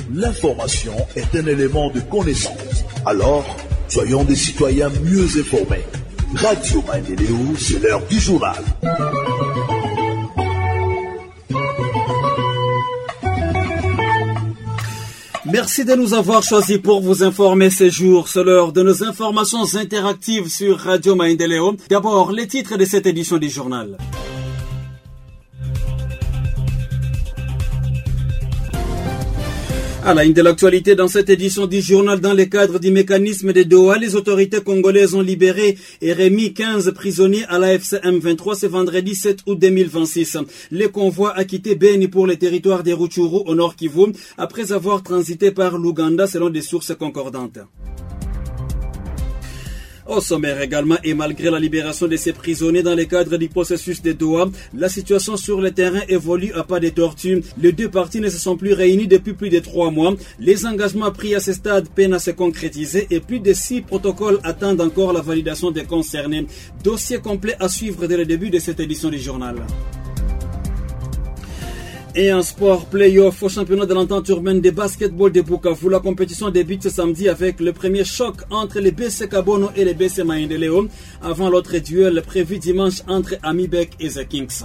l'information est un élément de connaissance. Alors, soyons des citoyens mieux informés. Radio Maendeleo, c'est l'heure du journal. Merci de nous avoir choisis pour vous informer ces jours. C'est l'heure de nos informations interactives sur Radio Maendeleo. D'abord, les titres de cette édition du journal. À la une de l'actualité dans cette édition du journal, dans le cadre du mécanisme de Doha, les autorités congolaises ont libéré et remis 15 prisonniers à l'AFC M23 ce vendredi 7 août 2026. Les convois a quitté Beni pour le territoire des Rutshuru au nord Kivu après avoir transité par l'Ouganda selon des sources concordantes. Au sommaire également, et malgré la libération de ces prisonniers dans le cadre du processus de Doha, la situation sur le terrain évolue à pas de tortue. Les deux parties ne se sont plus réunies depuis plus de 3 mois. Les engagements pris à ce stade peinent à se concrétiser et plus de 6 protocoles attendent encore la validation des concernés. Dossier complet à suivre dès le début de cette édition du journal. Et en sport, play-off au championnat de l'entente urbaine de basketball de Bukavu. La compétition débute ce samedi avec le premier choc entre les BC Kabono et les BC Maendeleo avant l'autre duel prévu dimanche entre Amibek et The Kings.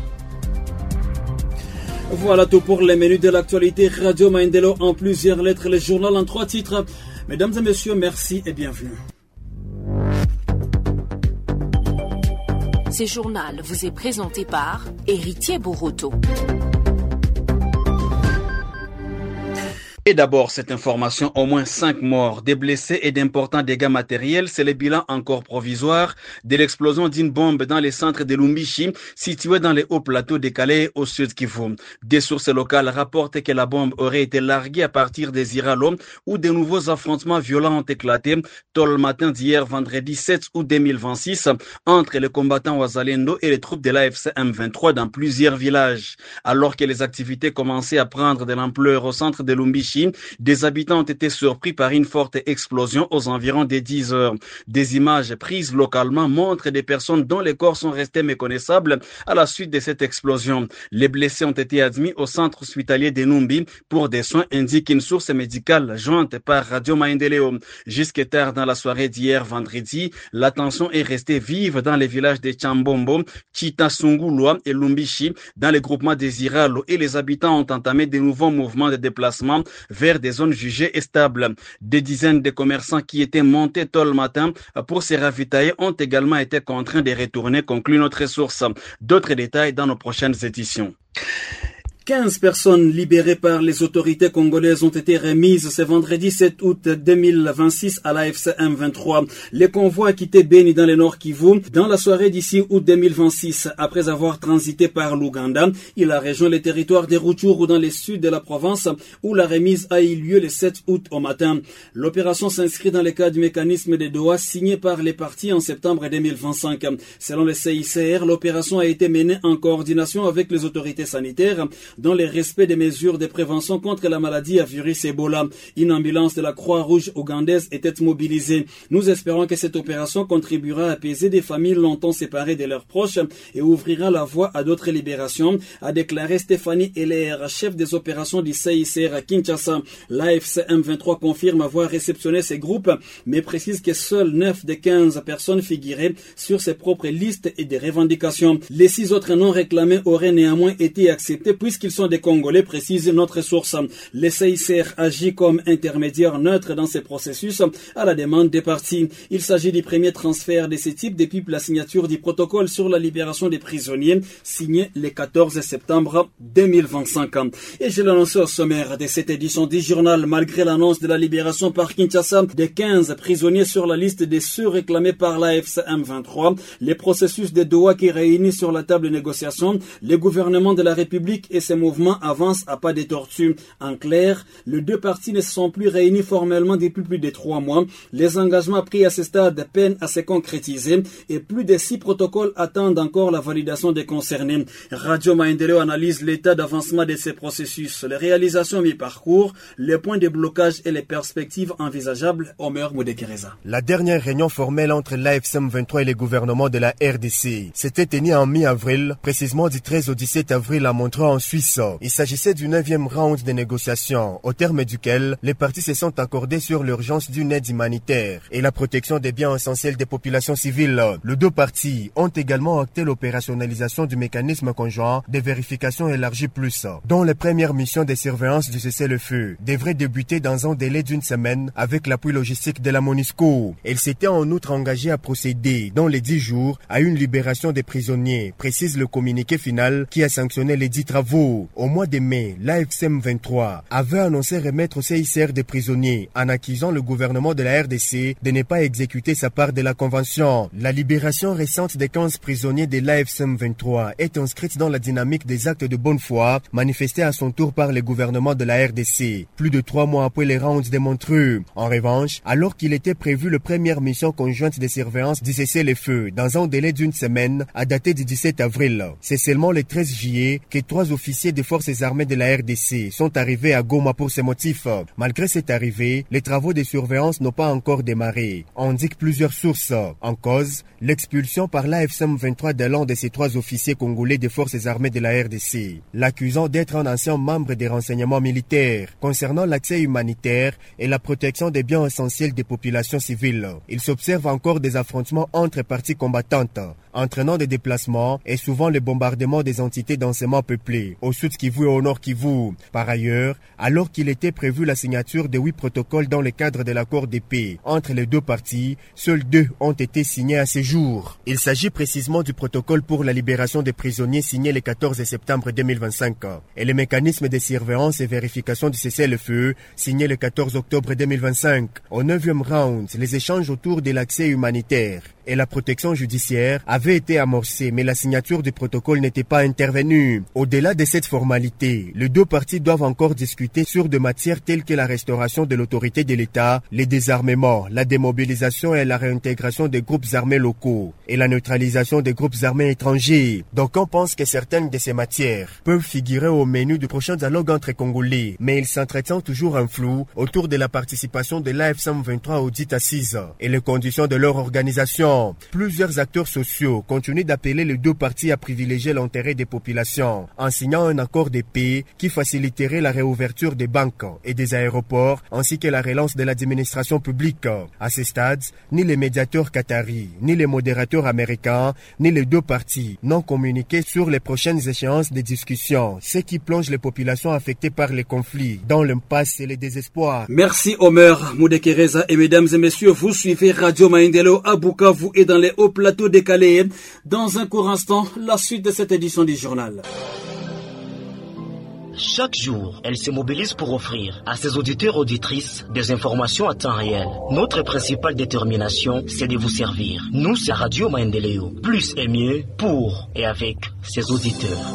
Voilà tout pour les menus de l'actualité Radio Maendeleo en plusieurs lettres. Le journal en 3 titres. Mesdames et messieurs, merci et bienvenue. Ce journal vous est présenté par Héritier Boroto. Et d'abord, cette information, au moins 5 morts, des blessés et d'importants dégâts matériels. C'est le bilan encore provisoire de l'explosion d'une bombe dans les centres de Lumbishi, situé dans les hauts plateaux de Calais au sud Kivu. Des sources locales rapportent que la bombe aurait été larguée à partir des Iralo, où de nouveaux affrontements violents ont éclaté tôt le matin d'hier, vendredi 7 août 2026, entre les combattants Wazalendo et les troupes de l'AFC M23 dans plusieurs villages. Alors que les activités commençaient à prendre de l'ampleur au centre de Lumbishi, des habitants ont été surpris par une forte explosion aux environs des 10 heures. Des images prises localement montrent des personnes dont les corps sont restés méconnaissables à la suite de cette explosion. Les blessés ont été admis au centre hospitalier de Numbi pour des soins, indique une source médicale jointe par Radio Maendeleo. Jusque tard dans la soirée d'hier vendredi, la tension est restée vive dans les villages de Chambombo, Chitasungulwa et Lumbishi, dans les groupements des Iralo, et les habitants ont entamé de nouveaux mouvements de déplacement vers des zones jugées stables. Des dizaines de commerçants qui étaient montés tôt le matin pour se ravitailler ont également été contraints de retourner, conclut notre source. D'autres détails dans nos prochaines éditions. 15 personnes libérées par les autorités congolaises ont été remises ce vendredi 7 août 2026 à l'AFC M23. Les convois quitté Beni dans le nord Kivu dans la soirée d'ici août 2026. Après avoir transité par l'Ouganda, il a rejoint le territoire des Rutshuru dans le sud de la province où la remise a eu lieu le 7 août au matin. L'opération s'inscrit dans le cadre du mécanisme de Doha signé par les parties en septembre 2025. Selon le CICR, l'opération a été menée en coordination avec les autorités sanitaires dans le respect des mesures de prévention contre la maladie à virus Ebola. Une ambulance de la Croix-Rouge ougandaise était mobilisée. Nous espérons que cette opération contribuera à apaiser des familles longtemps séparées de leurs proches et ouvrira la voie à d'autres libérations, a déclaré Stéphanie Heller, chef des opérations du CICR à Kinshasa. L'AFC M23 confirme avoir réceptionné ces groupes, mais précise que seules 9 des 15 personnes figuraient sur ses propres listes et des revendications. Les 6 autres non réclamés auraient néanmoins été acceptés puisqu'ils sont des Congolais, précise notre source. Le CICR agit comme intermédiaire neutre dans ces processus à la demande des parties. Il s'agit du premier transfert de ce type depuis la signature du protocole sur la libération des prisonniers signé le 14 septembre 2025. Et je l'annonce au sommaire de cette édition du journal, malgré l'annonce de la libération par Kinshasa des 15 prisonniers sur la liste des ceux réclamés par l'AFC M23, les processus de Doha qui réunit sur la table de négociation les gouvernements de la République et ses mouvements avancent à pas de tortue. En clair, les deux parties ne se sont plus réunies formellement depuis plus de 3 mois. Les engagements pris à ce stade peinent à se concrétiser et plus de 6 protocoles attendent encore la validation des concernés. Radio Maendeleo analyse l'état d'avancement de ces processus, les réalisations mi-parcours, les points de blocage et les perspectives envisageables. Omer Moudekereza. La dernière réunion formelle entre l'AFC M23 et les gouvernements de la RDC s'était tenue en mi-avril, précisément du 13 au 17 avril à Montreux en Suisse. plus. Il s'agissait du 9e round des négociations, au terme duquel les parties se sont accordées sur l'urgence d'une aide humanitaire et la protection des biens essentiels des populations civiles. Les deux parties ont également acté l'opérationnalisation du mécanisme conjoint de vérification élargie plus, dont les premières missions de surveillance du cessez-le-feu devraient débuter dans un délai d'une semaine avec l'appui logistique de la MONUSCO. Elle s'était en outre engagée à procéder, dans les 10 jours, à une libération des prisonniers, précise le communiqué final qui a sanctionné les dits travaux. Au mois de mai, l'AFC M23 avait annoncé remettre au CICR des prisonniers en accusant le gouvernement de la RDC de ne pas exécuter sa part de la convention. La libération récente des 15 prisonniers de l'AFC M23 est inscrite dans la dynamique des actes de bonne foi manifestés à son tour par le gouvernement de la RDC, plus de 3 mois après les rounds de Montreux. En revanche, alors qu'il était prévu la première mission conjointe de surveillance du cessez-le-feu dans un délai d'une semaine à dater du 17 avril, c'est seulement le 13 juillet que 3 officiers des forces armées de la RDC sont arrivés à Goma pour ce motif. Malgré cette arrivée, les travaux de surveillance n'ont pas encore démarré, indiquent plusieurs sources. En cause, l'expulsion par l'AFC M23 de l'un de ces 3 officiers congolais des forces armées de la RDC, l'accusant d'être un ancien membre des renseignements militaires. Concernant l'accès humanitaire et la protection des biens essentiels des populations civiles, il s'observe encore des affrontements entre parties combattantes, entraînant des déplacements et souvent le bombardement des entités densément peuplées, au sud Kivu et au nord Kivu. Par ailleurs, alors qu'il était prévu la signature de 8 protocoles dans le cadre de l'accord de paix entre les deux parties, seuls 2 ont été signés à ce jour. Il s'agit précisément du protocole pour la libération des prisonniers signé le 14 septembre 2025 et le mécanisme de surveillance et vérification du cessez-le-feu signé le 14 octobre 2025. Au 9e round, les échanges autour de l'accès humanitaire et la protection judiciaire avaient été amorcés, mais la signature du protocole n'était pas intervenue. Au-delà de cette formalité, les deux parties doivent encore discuter sur des matières telles que la restauration de l'autorité de l'État, les désarmements, la démobilisation et la réintégration des groupes armés locaux et la neutralisation des groupes armés étrangers. Donc on pense que certaines de ces matières peuvent figurer au menu du prochain dialogue entre Congolais, mais il s'entretient toujours un flou autour de la participation de l'AFC M23 aux dites assises et les conditions de leur organisation. Plusieurs acteurs sociaux continuent d'appeler les deux parties à privilégier l'intérêt des populations en signant un accord de paix qui faciliterait la réouverture des banques et des aéroports ainsi que la relance de l'administration publique. À ce stade, ni les médiateurs qataris, ni les modérateurs américains, ni les deux parties n'ont communiqué sur les prochaines échéances des discussions, ce qui plonge les populations affectées par les conflits dans l'impasse et le désespoir. Merci Omer Moudekereza et mesdames et messieurs, vous suivez Radio Maendeleo à Bukavu et dans les hauts plateaux décalés. Dans un court instant, la suite de cette édition du journal. Chaque jour, elle se mobilise pour offrir à ses auditeurs et auditrices des informations à temps réel. Notre principale détermination, c'est de vous servir. Nous, c'est Radio Maendeleo. Plus et mieux pour et avec ses auditeurs.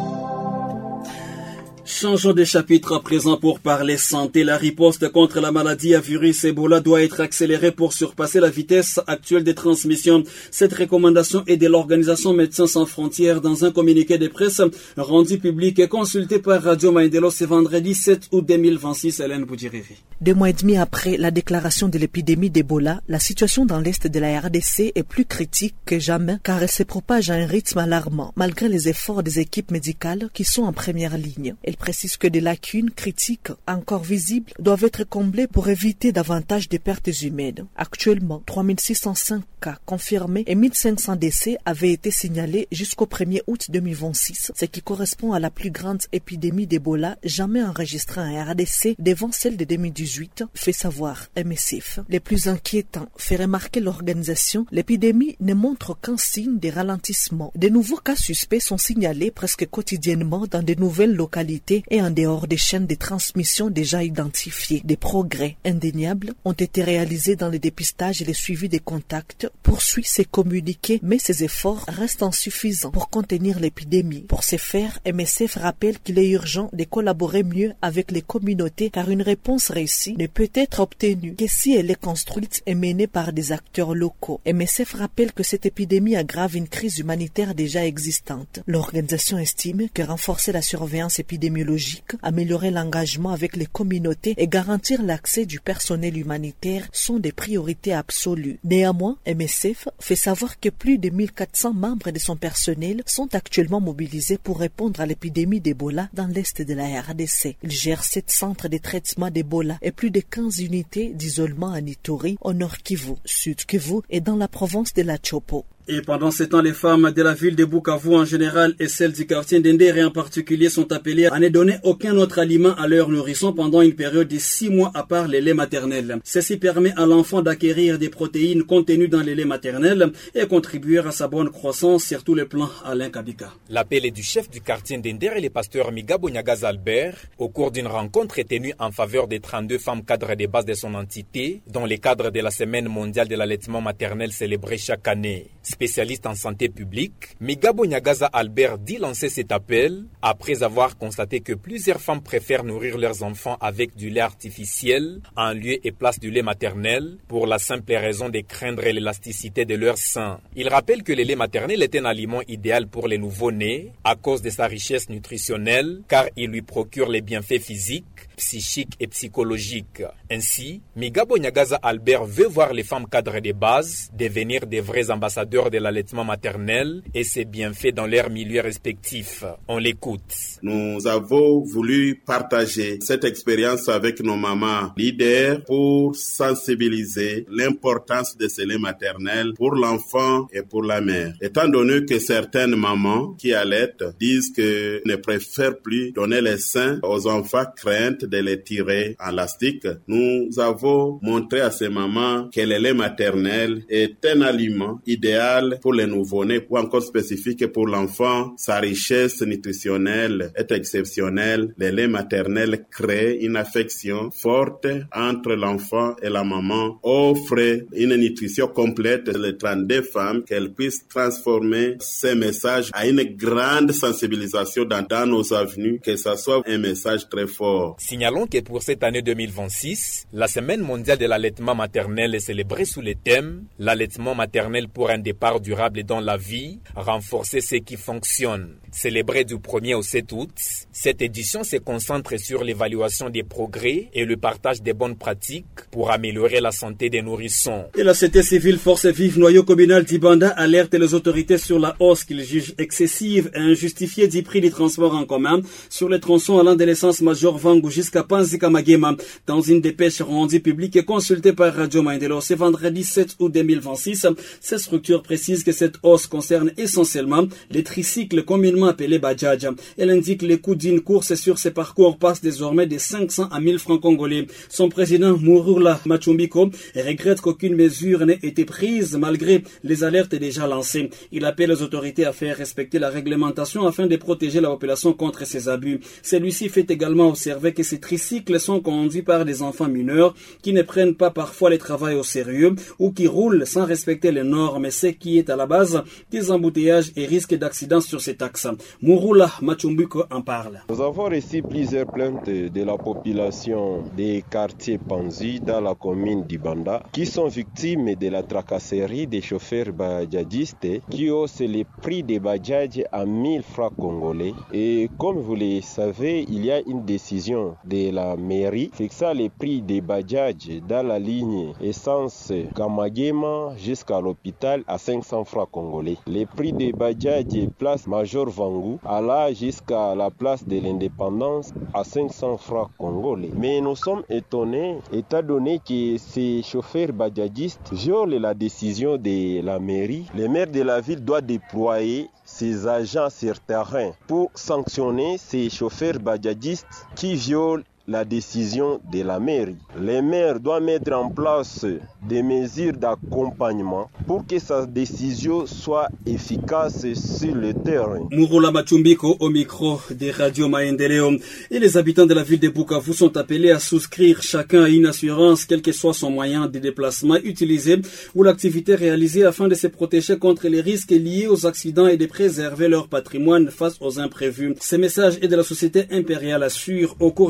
Changeons de chapitre à présent pour parler santé. La riposte contre la maladie à virus Ebola doit être accélérée pour surpasser la vitesse actuelle de transmission. Cette recommandation est de l'organisation Médecins sans frontières dans un communiqué de presse rendu public et consulté par Radio Maendeleo ce vendredi 7 août 2026. Hélène Boudjirivi. 2 mois et demi après la déclaration de l'épidémie d'Ebola, la situation dans l'est de la RDC est plus critique que jamais car elle se propage à un rythme alarmant malgré les efforts des équipes médicales qui sont en première ligne. Elle précise que des lacunes critiques encore visibles doivent être comblées pour éviter davantage de pertes humaines. Actuellement, 3605 cas confirmés et 1500 décès avaient été signalés jusqu'au 1er août 2026, ce qui correspond à la plus grande épidémie d'Ebola jamais enregistrée en RDC devant celle de 2018, fait savoir MSF. Les plus inquiétants, fait remarquer l'organisation, l'épidémie ne montre aucun signe de ralentissement. De nouveaux cas suspects sont signalés presque quotidiennement dans de nouvelles localités et en dehors des chaînes de transmission déjà identifiées. Des progrès indéniables ont été réalisés dans le dépistage et le suivi des contacts, poursuit ces communiqués, mais ces efforts restent insuffisants pour contenir l'épidémie. Pour ce faire, MSF rappelle qu'il est urgent de collaborer mieux avec les communautés car une réponse réussie celle-ci ne peut être obtenue que si elle est construite et menée par des acteurs locaux. MSF rappelle que cette épidémie aggrave une crise humanitaire déjà existante. L'organisation estime que renforcer la surveillance épidémiologique, améliorer l'engagement avec les communautés et garantir l'accès du personnel humanitaire sont des priorités absolues. Néanmoins, MSF fait savoir que plus de 1400 membres de son personnel sont actuellement mobilisés pour répondre à l'épidémie d'Ebola dans l'est de la RDC. Il gère 7 centres de traitement d'Ebola et plus de 15 unités d'isolement à Ituri, au nord Kivu, sud Kivu et dans la province de la Chopo. Et pendant ce temps, les femmes de la ville de Bukavu en général et celles du quartier d'Endere en particulier sont appelées à ne donner aucun autre aliment à leurs nourrissons pendant une période de 6 mois à part les laits maternels. Ceci permet à l'enfant d'acquérir des protéines contenues dans les laits maternels et contribuer à sa bonne croissance sur tous les plans. Alain Kabika. L'appel est du chef du quartier d'Endere, le pasteur Migabo Nyagaza Albert, au cours d'une rencontre tenue en faveur des 32 femmes cadres de base de son entité, dans le cadre de la Semaine mondiale de l'allaitement maternel célébrée chaque année. Spécialiste en santé publique, Migabo Nyagaza Albert dit lancer cet appel après avoir constaté que plusieurs femmes préfèrent nourrir leurs enfants avec du lait artificiel en lieu et place du lait maternel pour la simple raison de craindre l'élasticité de leur sein. Il rappelle que le lait maternel est un aliment idéal pour les nouveau-nés à cause de sa richesse nutritionnelle car il lui procure les bienfaits physiques, psychiques et psychologiques. Ainsi, Migabo Nyagaza Albert veut voir les femmes cadres de base devenir des vrais ambassadeurs de l'allaitement maternel et ses bienfaits dans leurs milieux respectifs. On l'écoute. Nous avons voulu partager cette expérience avec nos mamans leaders pour sensibiliser l'importance de ce lait maternel pour l'enfant et pour la mère. Étant donné que certaines mamans qui allaitent disent que ne préfèrent plus donner les seins aux enfants craintes de les tirer en élastique, nous avons montré à ces mamans que le lait maternel est un aliment idéal pour les nouveau-nés ou encore spécifique pour l'enfant. Sa richesse nutritionnelle est exceptionnelle. Le lait maternel crée une affection forte entre l'enfant et la maman, offre une nutrition complète les 32 femmes, qu'elles puissent transformer ces messages à une grande sensibilisation dans nos avenues, que ça soit un message très fort. Signalons que pour cette année 2026, la Semaine mondiale de l'allaitement maternel est célébrée sous le thème « L'allaitement maternel pour un départ durable dans la vie, renforcer ce qui fonctionne ». Célébrée du 1er au 7 août, cette édition se concentre sur l'évaluation des progrès et le partage des bonnes pratiques pour améliorer la santé des nourrissons. Et la société civile Force Vive Noyau communal d'Ibanda alerte les autorités sur la hausse qu'ils jugent excessive et injustifiée du prix du transport en commun sur les tronçons allant de l'essence Major Vangu jusqu'à Panzika Magema. Dans une dépêche rendue publique et consultée par Radio Maendeleo ce vendredi 7 août 2026, cette structure précise que cette hausse concerne essentiellement les tricycles communément appelés Bajaj. Elle indique que les coûts d'une course sur ces parcours passent désormais de 500 à 1000 francs congolais. Son président Mouroula Machumbiko regrette qu'aucune mesure n'ait été prise malgré les alertes déjà lancées. Il appelle les autorités à faire respecter la réglementation afin de protéger la population contre ces abus. Celui-ci fait également observer que ces tricycles sont conduits par des enfants mineurs qui ne prennent pas parfois le travail au sérieux ou qui roulent sans respecter les normes, ce qui est à la base des embouteillages et risques d'accidents sur cet axe. Mouroula Machumbiko en parle. Nous avons reçu plusieurs plaintes de la population des quartiers Panzi dans la commune d'Ibanda qui sont victimes de la tracasserie des chauffeurs bajadistes qui haussent les prix des bajaj à 1000 francs congolais. Et comme vous le savez, il y a une décision de la mairie fixant les prix des bajaj dans la ligne essence Kamagema jusqu'à l'hôpital à 500 francs congolais. Les prix des bajaj place Major Vangu alla jusqu'à la place de l'indépendance à 500 francs congolais. Mais nous sommes étonnés étant donné que ces chauffeurs bajadistes violent la décision de la mairie. Le maire de la ville doit déployer ses agents sur terrain pour sanctionner ces chauffeurs bajadistes qui violent la décision de la mairie. Le maire doit mettre en place des mesures d'accompagnement pour que sa décision soit efficace sur le terrain. Mouroula Machumbiko au micro des Radio Maendeleo. Et les habitants de la ville de Bukavu sont appelés à souscrire chacun à une assurance, quel que soit son moyen de déplacement utilisé ou l'activité réalisée afin de se protéger contre les risques liés aux accidents et de préserver leur patrimoine face aux imprévus. Ce message est de la société impériale assure au cours d'une caravane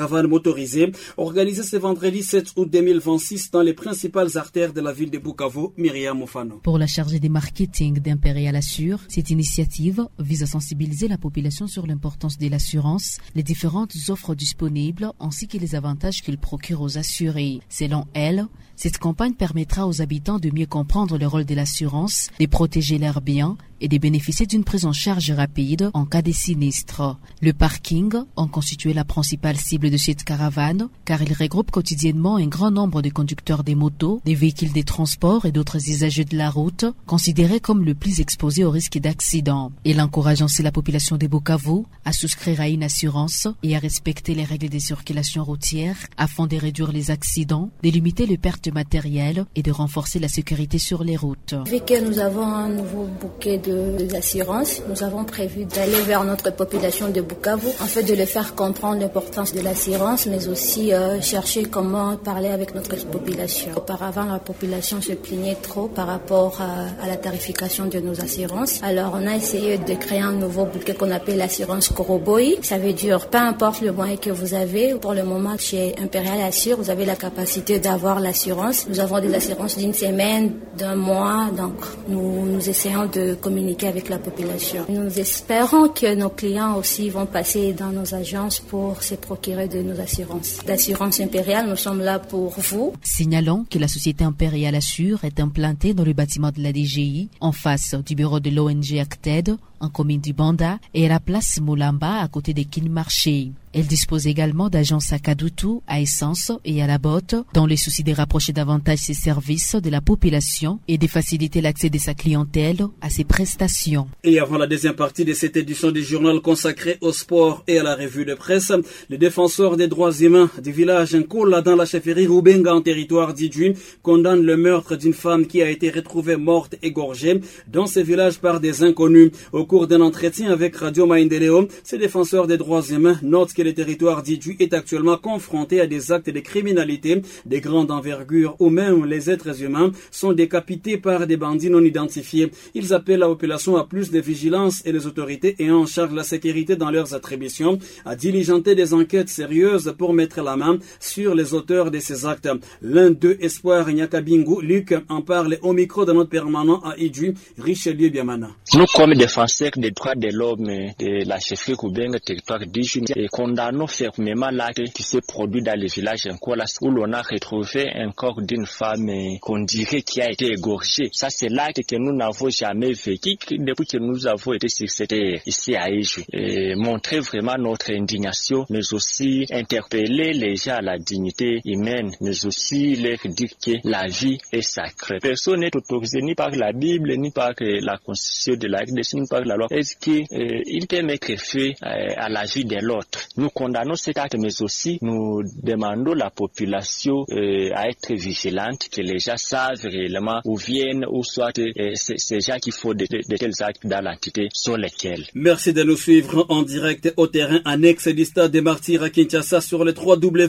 caravanes motorisées organisées ce vendredi 7 août 2026 dans les principales artères de la ville de Bukavu. Myriam Mofano. Pour la chargée des marketing d'Imperial Assure, cette initiative vise à sensibiliser la population sur l'importance de l'assurance, les différentes offres disponibles ainsi que les avantages qu'il procure aux assurés. Selon elle, cette campagne permettra aux habitants de mieux comprendre le rôle de l'assurance, de protéger leurs biens et de bénéficier d'une prise en charge rapide en cas de sinistre. Le parking en constituait la principale cible de cette caravane car il regroupe quotidiennement un grand nombre de conducteurs des motos, des véhicules de transport et d'autres usagers de la route considérés comme le plus exposés au risque d'accident. Il encourage ainsi la population de Bukavu à souscrire à une assurance et à respecter les règles de circulation routière afin de réduire les accidents, de limiter les pertes matérielles et de renforcer la sécurité sur les routes. Vu que nous avons un nouveau bouquet d'assurance, nous avons prévu d'aller vers notre population de Bukavu, en fait de leur faire comprendre l'importance de l'assurance, mais aussi chercher comment parler avec notre population. Auparavant, la population se plaignait trop par rapport à la tarification de nos assurances. Alors on a essayé de créer un nouveau bouquet qu'on appelle l'assurance Koroboy. Ça veut dire, peu importe le moyen que vous avez, pour le moment chez Imperial Assure, vous avez la capacité d'avoir l'assurance. Nous avons des assurances d'une semaine, d'un mois, donc nous essayons de communiquer avec la population. Nous espérons que nos clients aussi vont passer dans nos agences pour se procurer de nos assurances. L'assurance Impériale, nous sommes là pour vous. Signalons que la société Imperial Assure est implantée dans le bâtiment de la DGI, en face du bureau de l'ONG Acted, en commune du Banda, et à la place Moulamba, à côté des Kin Marché. Elle dispose également d'agences à Kadutu, à Essence et à La Botte, dans le souci de rapprocher davantage ses services de la population et de faciliter l'accès de sa clientèle à ses prestations. Et avant la deuxième partie de cette édition du journal consacrée au sport et à la revue de presse, les défenseurs des droits humains du village Nkola dans la chefferie Rubenga en territoire d'Idjui condamnent le meurtre d'une femme qui a été retrouvée morte égorgée dans ce village par des inconnus. Au cours d'un entretien avec Radio Maendeleo, ces défenseurs des droits humains notent que le territoire d'Idjui est actuellement confronté à des actes de criminalité de grande envergure où même les êtres humains sont décapités par des bandits non identifiés. Ils appellent la population à plus de vigilance et les autorités ayant en charge la sécurité dans leurs attributions à diligenter des enquêtes sérieuses pour mettre la main sur les auteurs de ces actes. L'un d'eux, Espoir Nyakabingu, Luc, en parle au micro de notre permanent à Idjui, Richelieu Biamana. Nous, comme défenseurs des droits de l'homme de la chefferie Rubenga, territoire d'Idjui, condamnons fermement l'acte qui s'est produit dans le village Nkola où l'on a retrouvé un corps d'une femme qu'on dirait qui a été égorgée. Ça, c'est l'acte que nous n'avons jamais vécu depuis que nous avons été sur cette terre ici à Idjui. Montrer vraiment notre indignation, mais aussi interpeller les gens à la dignité humaine, mais aussi leur dire que la vie est sacrée. Personne n'est autorisé ni par la Bible, ni par la Constitution de la RDC, ni par la loi. Est-ce qu'il peut mettre fin à la vie de l'autre? Nous condamnons cet acte, mais aussi nous demandons à la population à être vigilante, que les gens savent réellement où viennent, où soit ces gens qui font de tels actes dans l'entité sont lesquels. Merci de nous suivre en direct au terrain annexe du stade des Martyrs à Kinshasa sur le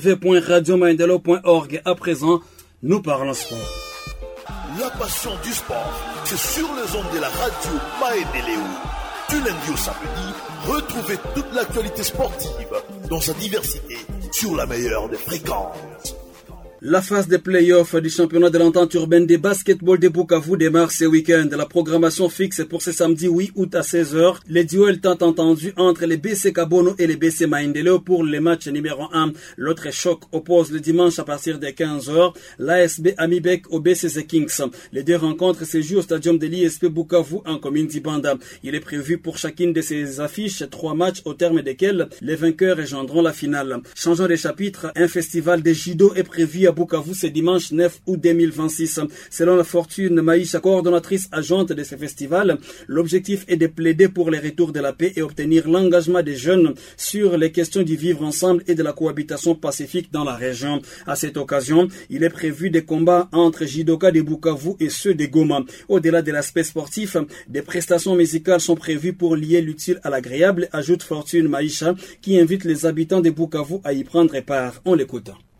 www.radiomaendeleo.org. À présent, nous parlons sport. La passion du sport, c'est sur les ondes de la radio Maendeleo. Du lundi au samedi, retrouvez toute l'actualité sportive dans sa diversité sur la meilleure des fréquences. La phase des playoffs du championnat de l'entente urbaine des basketball de Bukavu démarre ce week-end. La programmation fixe pour ce samedi 8 août à 16h. Les duels tant entendus entre les BC Kabono et les BC Maendeleo pour les matchs numéro 1. L'autre choc oppose le dimanche à partir de 15h l'ASB Amibek au BCC Kings. Les deux rencontres se jouent au stadium de l'ISP Bukavu en commune d'Ibanda. Il est prévu pour chacune de ces affiches 3 matchs au terme desquels les vainqueurs rejoindront la finale. Changeant de chapitre, un festival de judo est prévu à Bukavu ce dimanche 9 août 2026. Selon la Fortune Maïcha, coordonnatrice adjointe de ce festival, l'objectif est de plaider pour le retour de la paix et obtenir l'engagement des jeunes sur les questions du vivre ensemble et de la cohabitation pacifique dans la région. À cette occasion, il est prévu des combats entre judokas de Bukavu et ceux de Goma. Au-delà de l'aspect sportif, des prestations musicales sont prévues pour lier l'utile à l'agréable, ajoute Fortune Maïcha, qui invite les habitants de Bukavu à y prendre part. On l'écoute.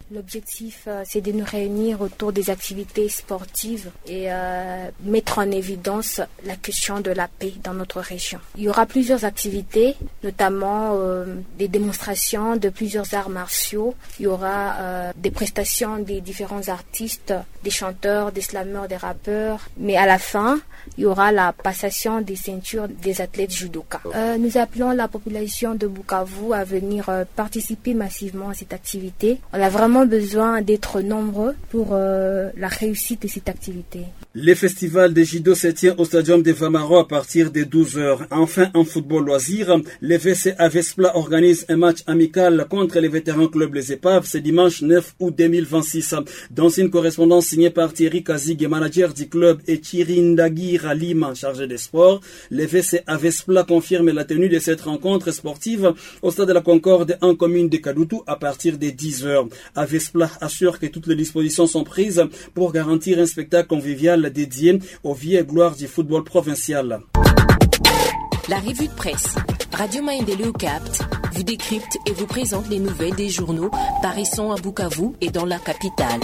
L'objectif, c'est de nous réunir autour des activités sportives et mettre en évidence la question de la paix dans notre région. Il y aura plusieurs activités, notamment des démonstrations de plusieurs arts martiaux. Il y aura des prestations des différents artistes, des chanteurs, des slameurs, des rappeurs. Mais à la fin, il y aura la passation des ceintures des athlètes judoka. Nous appelons la population de Bukavu à venir participer massivement à cette activité. On a vraiment besoin d'être nombreux pour la réussite de cette activité. Le festival de judo se tient au stadium de Vamaro à partir de 12h. Enfin, en football loisir, le VC Avespla organise un match amical contre les vétérans club Les Épaves ce dimanche 9 août 2026. Dans une correspondance signée par Thierry Kazig, manager du club, et Chirindagui Ralima, chargé des sports, le VC Avespla confirme la tenue de cette rencontre sportive au stade de la Concorde en commune de Kadoutou à partir de 10h. Avespla assure que toutes les dispositions sont prises pour garantir un spectacle convivial dédié aux vieilles gloires du football provincial. La revue de presse Radio Maendeleo capte, vous décrypte et vous présente les nouvelles des journaux paraissant à Bukavu et dans la capitale.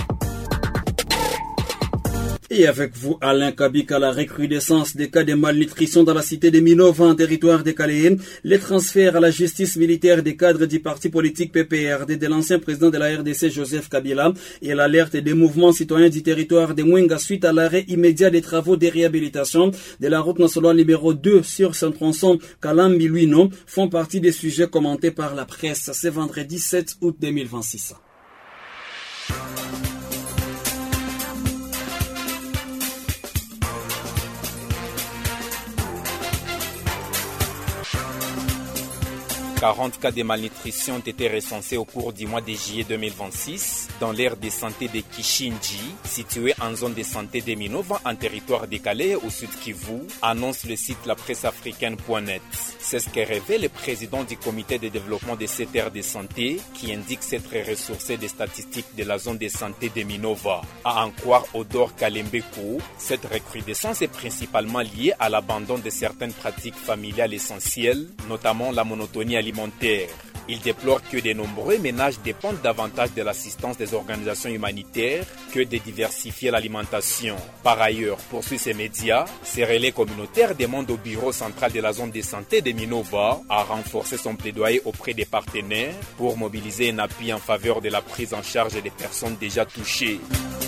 Et avec vous, Alain Kabika, la recrudescence des cas de malnutrition dans la cité de Minova, en territoire de Calais, les transferts à la justice militaire des cadres du parti politique PPRD de l'ancien président de la RDC Joseph Kabila et l'alerte des mouvements citoyens du territoire de Mwenga suite à l'arrêt immédiat des travaux de réhabilitation de la route nationale numéro 2 sur son tronçon Kalambi-Luino font partie des sujets commentés par la presse ce vendredi 7 août 2026. « 40 cas de malnutrition ont été recensés au cours du mois de juillet 2026 dans l'aire de santé de Kishinji, située en zone de santé de Minova, en territoire de Calais au sud Kivu, annonce le site lapresseafricaine.net. C'est ce que révèle le président du comité de développement de cette aire de santé qui indique s'être ressourcé des statistiques de la zone de santé de Minova. À en croire Odor Kalembekou, cette recrudescence est principalement liée à l'abandon de certaines pratiques familiales essentielles, notamment la monotonie alimentaire. Il déplore que de nombreux ménages dépendent davantage de l'assistance des organisations humanitaires que de diversifier l'alimentation. Par ailleurs, poursuit ces médias, ces relais communautaires demandent au bureau central de la zone de santé de Minova à renforcer son plaidoyer auprès des partenaires pour mobiliser un appui en faveur de la prise en charge des personnes déjà touchées.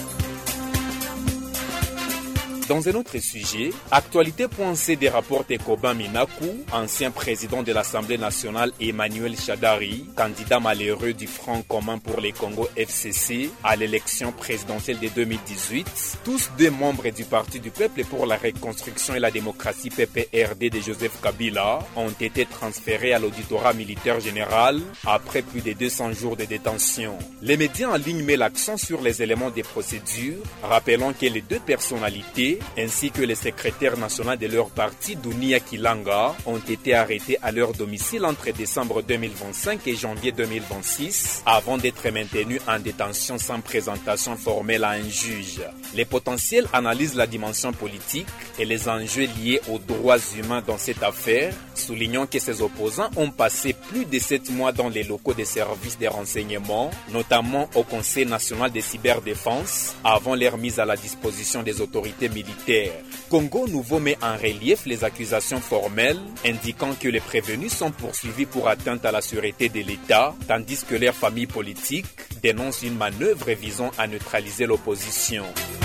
Dans un autre sujet, Actualité.cd rapporte Koba Minaku, ancien président de l'Assemblée nationale, et Emmanuel Chadari, candidat malheureux du Front commun pour les Congo FCC à l'élection présidentielle de 2018, tous deux membres du Parti du peuple pour la reconstruction et la démocratie PPRD de Joseph Kabila, ont été transférés à l'auditorat militaire général après plus de 200 jours de détention. Les médias en ligne mettent l'accent sur les éléments des procédures, rappelant que les deux personnalités ainsi que le secrétaire national de leur parti, Dunia Kilanga, ont été arrêtés à leur domicile entre décembre 2025 et janvier 2026 avant d'être maintenus en détention sans présentation formelle à un juge. Les potentiels analysent la dimension politique et les enjeux liés aux droits humains dans cette affaire, soulignant que ses opposants ont passé plus de 7 mois dans les locaux des services de renseignement, notamment au Conseil national de cyberdéfense, avant leur mise à la disposition des autorités militaires. Congo Nouveau met en relief les accusations formelles, indiquant que les prévenus sont poursuivis pour atteinte à la sûreté de l'État, tandis que leurs familles politiques dénoncent une manœuvre visant à neutraliser l'opposition.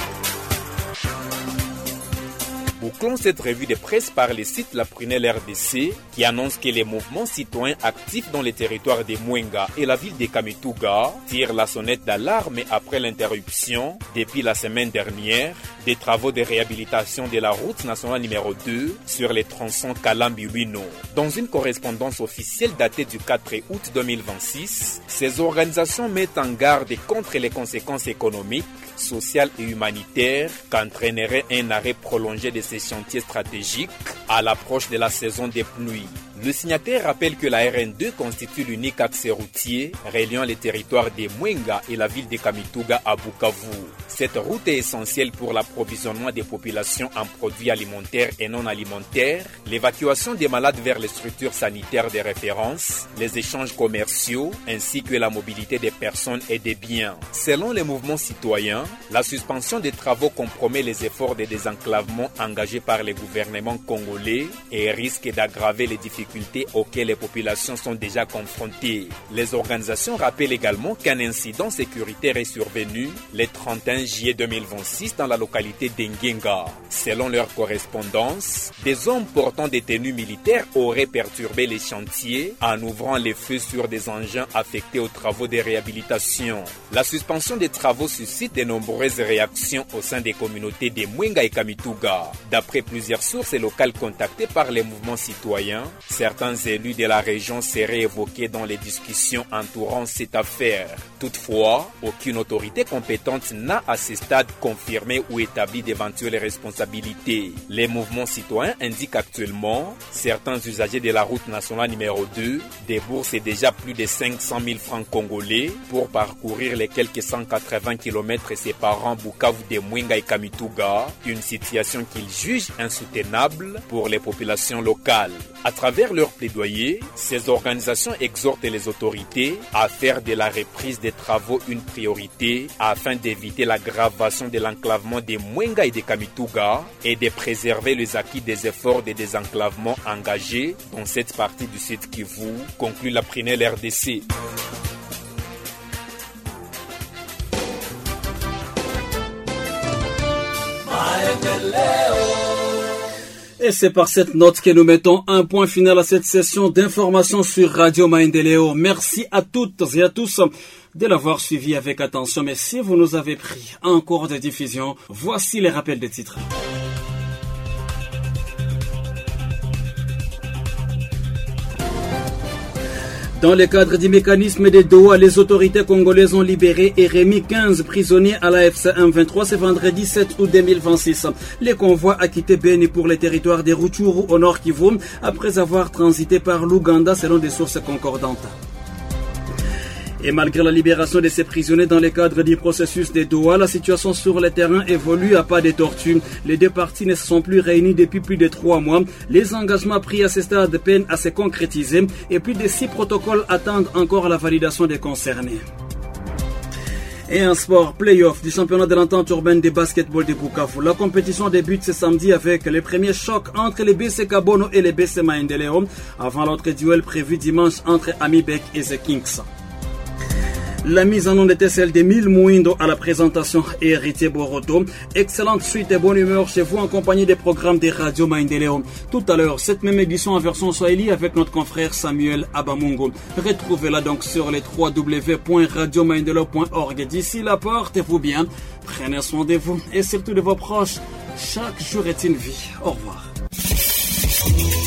Bouclons cette revue de presse par le site La Prunelle RDC qui annonce que les mouvements citoyens actifs dans les territoires de Mwenga et la ville de Kamituga tirent la sonnette d'alarme après l'interruption, depuis la semaine dernière, des travaux de réhabilitation de la route nationale numéro 2 sur les tronçons Kalambi-Luino. Dans une correspondance officielle datée du 4 août 2026, ces organisations mettent en garde contre les conséquences économiques, sociales et humanitaires qu'entraînerait un arrêt prolongé de ces chantiers stratégiques à l'approche de la saison des pluies. Le signataire rappelle que la RN2 constitue l'unique axe routier reliant les territoires de Mwenga et la ville de Kamituga à Bukavu. Cette route est essentielle pour l'approvisionnement des populations en produits alimentaires et non alimentaires, l'évacuation des malades vers les structures sanitaires de référence, les échanges commerciaux ainsi que la mobilité des personnes et des biens. Selon les mouvements citoyens, la suspension des travaux compromet les efforts de désenclavement engagés par les gouvernements congolais et risque d'aggraver les difficultés auxquelles les populations sont déjà confrontées. Les organisations rappellent également qu'un incident sécuritaire est survenu le 31 juillet 2026 dans la localité d'Engenga. Selon leur correspondance, des hommes portant des tenues militaires auraient perturbé les chantiers en ouvrant les feux sur des engins affectés aux travaux de réhabilitation. La suspension des travaux suscite de nombreuses réactions au sein des communautés de Mwenga et Kamituga. D'après plusieurs sources locales contactées par les mouvements citoyens, certains élus de la région seraient évoqués dans les discussions entourant cette affaire. Toutefois, aucune autorité compétente n'a à ce stade confirmé ou établi d'éventuelles responsabilités. Les mouvements citoyens indiquent actuellement certains usagers de la route nationale numéro 2 déboursent déjà plus de 500 000 francs congolais pour parcourir les quelques 180 km séparant Bukavu de Mwenga et Kamituga, une situation qu'ils jugent insoutenable pour les populations locales. À travers leur plaidoyer, ces organisations exhortent les autorités à faire de la reprise des travaux une priorité afin d'éviter l'aggravation de l'enclavement des Mwenga et de Kamituga et de préserver les acquis des efforts de désenclavement engagés dans cette partie du Sud Kivu, conclut la Prinel RDC. Et c'est par cette note que nous mettons un point final à cette session d'information sur Radio Maendeleo. Merci à toutes et à tous de l'avoir suivi avec attention. Mais si vous nous avez pris en cours de diffusion, voici les rappels des titres. Dans le cadre du mécanisme de Doha, les autorités congolaises ont libéré et remis 15 prisonniers à la FC M23 ce vendredi 7 août 2026. Les convois a quitté Beni pour les territoires de Rutshuru au nord Kivu après avoir transité par l'Ouganda selon des sources concordantes. Et malgré la libération de ces prisonniers dans le cadre du processus de Doha, la situation sur le terrain évolue à pas de tortue. Les deux parties ne se sont plus réunies depuis plus de 3 mois. Les engagements pris à ce stade peinent à se concrétiser et plus de 6 protocoles attendent encore la validation des concernés. Et un sport, play-off du championnat de l'entente urbaine de basketball de Bukavu. La compétition débute ce samedi avec les premiers chocs entre les BC Kabono et les BC Maendeleo avant l'autre duel prévu dimanche entre Amibek et The Kings. La mise en onde était celle de Mille Mouindo à la présentation et Héritier Boroto. Excellente suite et bonne humeur chez vous en compagnie des programmes de Radio Maendeleo. Tout à l'heure, cette même édition en version Swahili avec notre confrère Samuel Abamungo. Retrouvez-la donc sur les www.radiomaendeleo.org. D'ici là, portez-vous bien, prenez soin de vous et surtout de vos proches. Chaque jour est une vie. Au revoir.